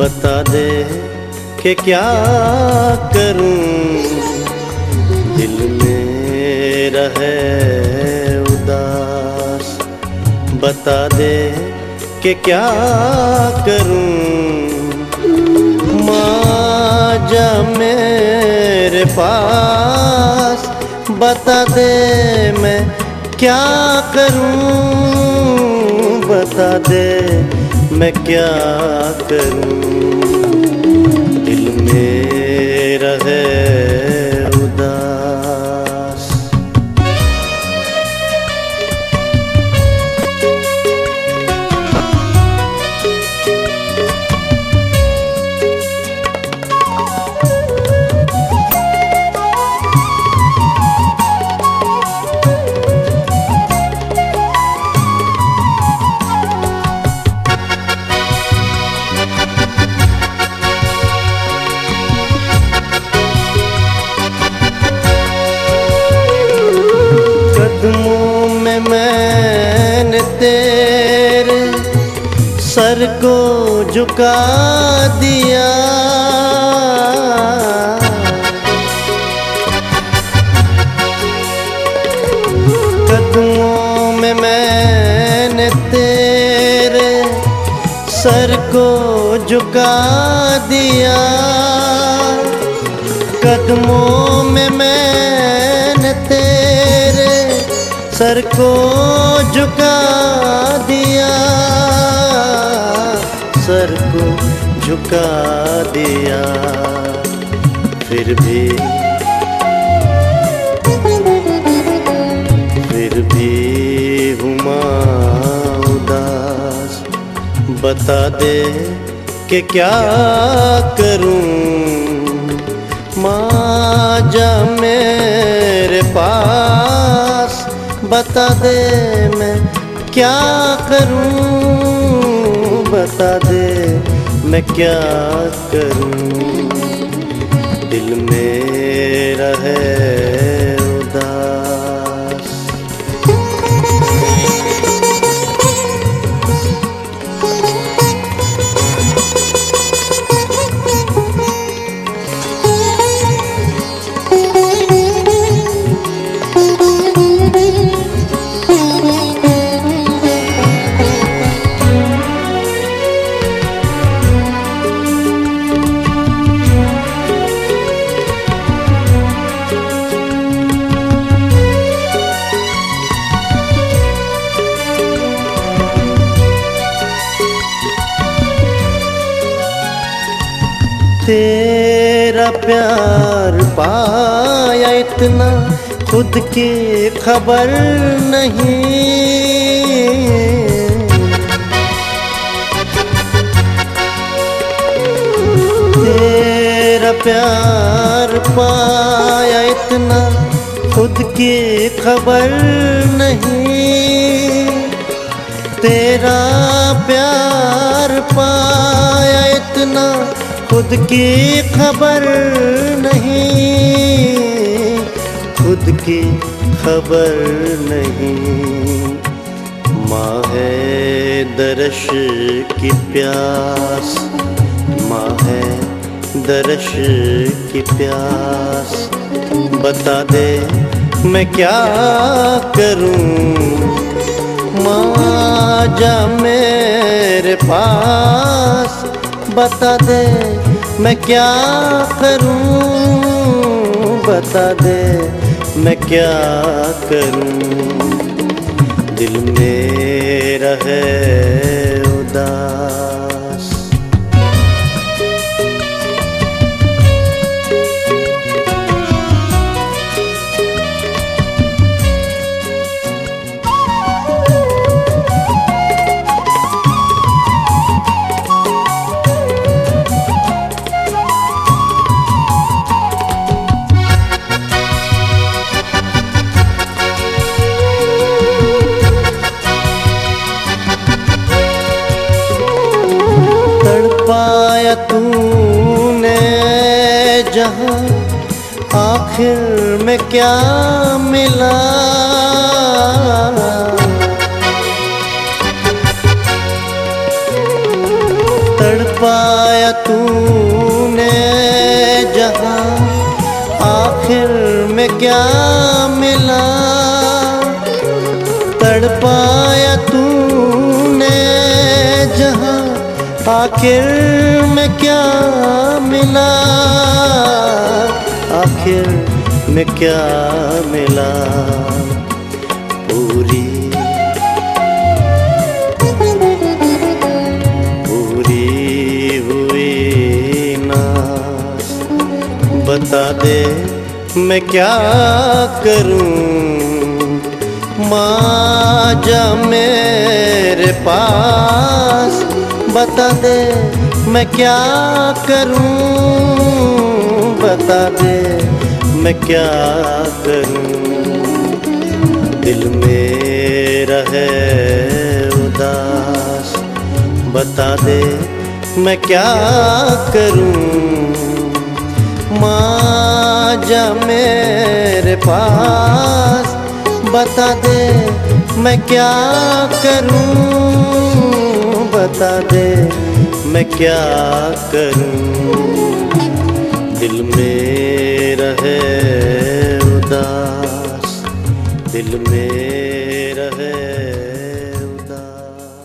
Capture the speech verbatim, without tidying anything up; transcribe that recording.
बता दे कि क्या करूं, दिल मेरा है उदास। बता दे कि क्या करूं, माँ जा मेरे पास। बता दे मैं क्या करूं, बता दे मैं क्या करूं, दिल मेरा है उदास। कदमों में मैंने तेरे सर को झुका दिया। कदमों में मैंने तेरे सर को झुका दिया। कदमों में मैंने तेरे सर को झुका दिया, सर को झुका दिया। फिर भी फिर भी हुआ उदास। बता दे कि क्या करूं, माँ जा मेरे पास। बता दे मैं क्या करूं, बता दे मैं क्या करूं, दिल मेरा है उदास। तेरा प्यार पाया इतना खुद की खबर नहीं। तेरा प्यार पाया इतना खुद की खबर नहीं। तेरा प्यार पाया इतना खुद की खबर नहीं, खुद की खबर नहीं। माँ है दरश की प्यास, माँ है दरश की प्यास। बता दे मैं क्या करूं, माँ जा मेरे पास। बता दे मैं क्या करूं, बता दे मैं क्या करूं, दिल मेरा है उदास। पाया तूने जहां आखिर में क्या मिला। तड़प तड़पाया तूने जहां आखिर में क्या मिला, तड़पाया तूने जहां आखिर में क्या मिला, आखिर में क्या मिला। पूरी पूरी हुई ना बता दे मैं क्या करूं, माँ जा मेरे पास बता दे मैं क्या करूं, बता दे मैं क्या करूं। दिल मेरा है उदास बता दे मैं क्या करूं, माँ जा मेरे पास बता दे मैं क्या करूं, बता दे मैं क्या करूं। दिल मेरा है उदास, दिल में